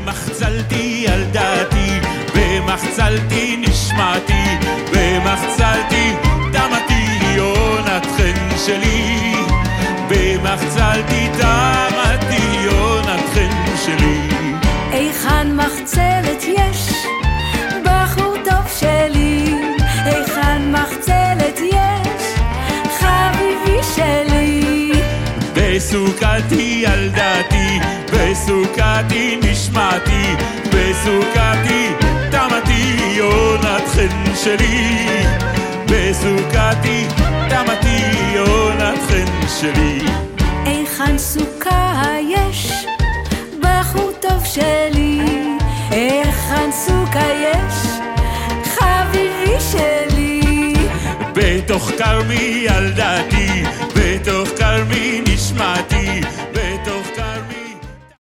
במחצלתי ילדתי, במחצלתי נשמתי, במחצלתי דמתי יונת חן שלי, במחצלתי דמתי יונת חן שלי. היכן מחצלת יש בחור טוב שלי, היכן מחצלת יש חביבי שלי. בסוכתי ילדתי, בסוכתי נשמתי, בסוכתי דמתי יונת חן שלי, בסוכתי דמתי יונת חן שלי. היכן סוכה יש בחור טוב שלי, היכן סוכה יש חביבי שלי. בתוך כרמי ילדתי,